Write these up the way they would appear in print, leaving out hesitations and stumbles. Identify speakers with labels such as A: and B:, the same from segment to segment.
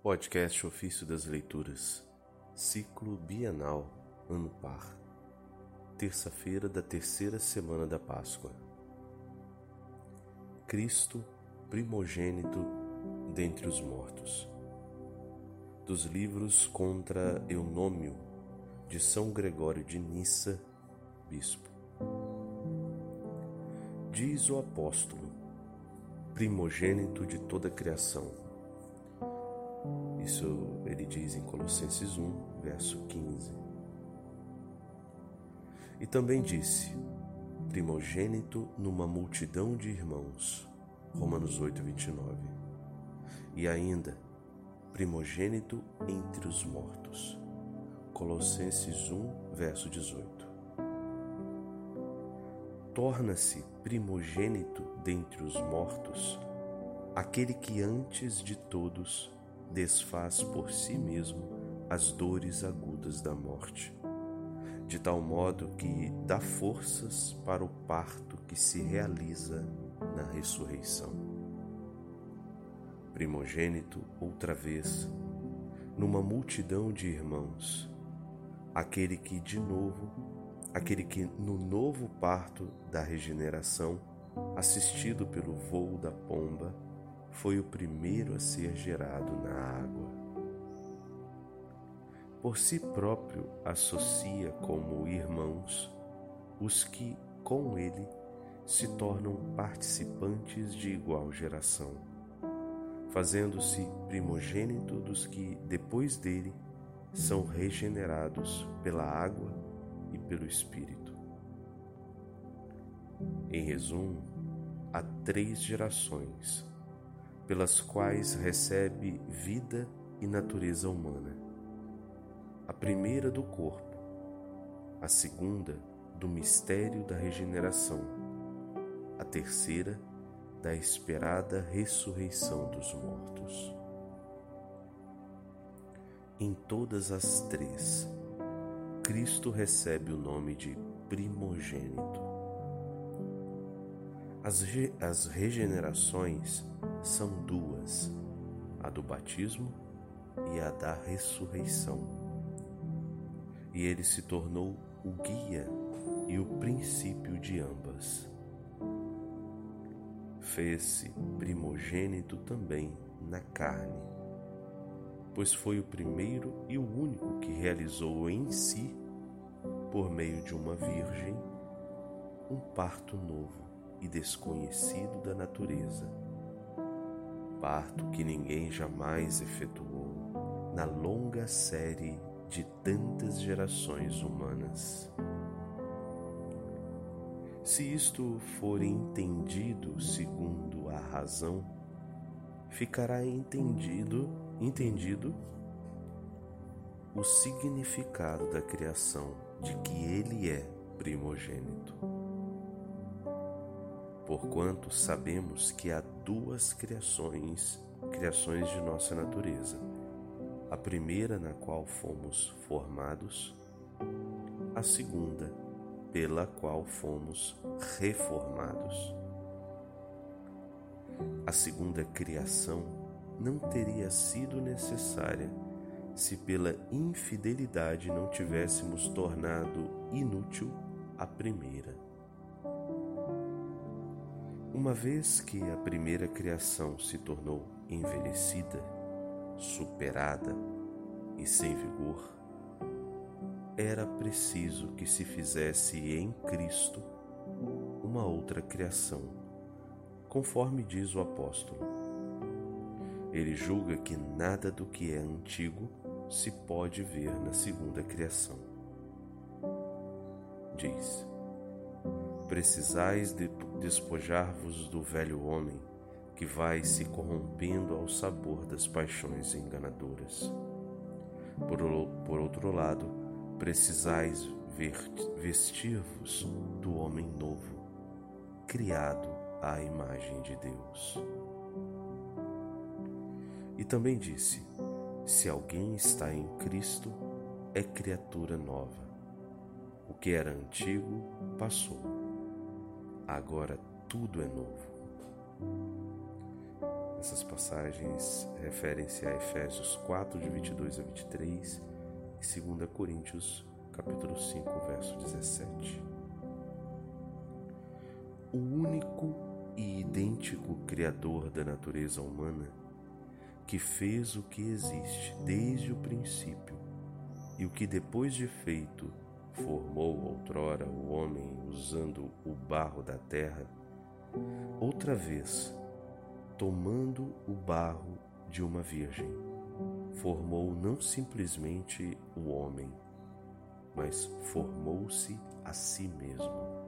A: Podcast Ofício das Leituras, Ciclo Bienal, Ano Par, terça-feira da terceira semana da Páscoa. Cristo, primogênito dentre os mortos. Dos livros contra Eunômio, de São Gregório de Nissa, bispo. Diz o apóstolo, primogênito de toda a criação. Isso ele diz em Colossenses 1, verso 15. E também disse, primogênito numa multidão de irmãos, Romanos 8, 29. E ainda, primogênito entre os mortos, Colossenses 1, verso 18. Torna-se primogênito dentre os mortos aquele que antes de todos desfaz por si mesmo as dores agudas da morte, de tal modo que dá forças para o parto que se realiza na ressurreição. Primogênito, outra vez, numa multidão de irmãos, aquele que no novo parto da regeneração, assistido pelo vôo da pomba, foi o primeiro a ser gerado na água. Por si próprio associa como irmãos os que, com ele, se tornam participantes de igual geração, fazendo-se primogênito dos que, depois dele, são regenerados pela água e pelo Espírito. Em resumo, há 3 gerações, pelas quais recebe vida e natureza humana. A primeira do corpo, a segunda do mistério da regeneração, a terceira da esperada ressurreição dos mortos. Em todas as 3, Cristo recebe o nome de primogênito. As regenerações são 2, a do batismo e a da ressurreição. E ele se tornou o guia e o princípio de ambas. Fez-se primogênito também na carne, pois foi o primeiro e o único que realizou em si, por meio de uma virgem, um parto novo e desconhecido da natureza, parto que ninguém jamais efetuou na longa série de tantas gerações humanas. Se isto for entendido segundo a razão, ficará entendido o significado da criação de que ele é primogênito. Porquanto sabemos que há 2 criações de nossa natureza, a primeira na qual fomos formados, a segunda pela qual fomos reformados. A segunda criação não teria sido necessária se pela infidelidade não tivéssemos tornado inútil a primeira. Uma vez que a primeira criação se tornou envelhecida, superada e sem vigor, era preciso que se fizesse em Cristo uma outra criação, conforme diz o apóstolo. Ele julga que nada do que é antigo se pode ver na segunda criação. Diz: precisais despojar-vos do velho homem, que vai se corrompendo ao sabor das paixões enganadoras. Por outro lado, precisais vestir-vos do homem novo, criado à imagem de Deus. E também disse: se alguém está em Cristo, é criatura nova. O que era antigo passou. Agora tudo é novo. Essas passagens referem-se a Efésios 4, de 22 a 23 e 2 Coríntios, capítulo 5, verso 17. O único e idêntico Criador da natureza humana, que fez o que existe desde o princípio e o que depois de feito formou outrora o homem usando o barro da terra, outra vez, tomando o barro de uma virgem, formou não simplesmente o homem, mas formou-se a si mesmo.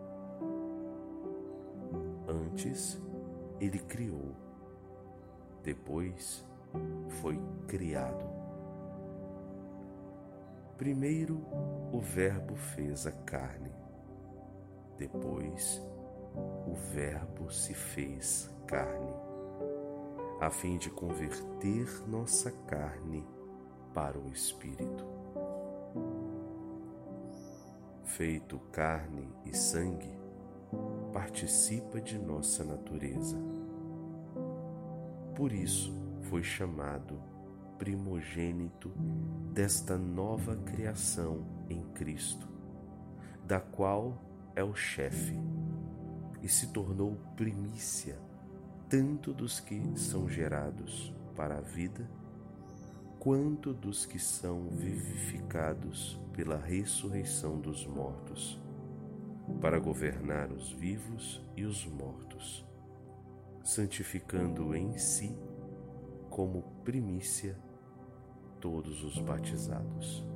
A: Antes, ele criou, depois foi criado. Primeiro, o Verbo fez a carne, depois, o Verbo se fez carne, a fim de converter nossa carne para o Espírito. Feito carne e sangue, participa de nossa natureza. Por isso foi chamado primogênito desta nova criação em Cristo, da qual é o chefe, e se tornou primícia tanto dos que são gerados para a vida, quanto dos que são vivificados pela ressurreição dos mortos, para governar os vivos e os mortos, santificando em si como primícia todos os batizados.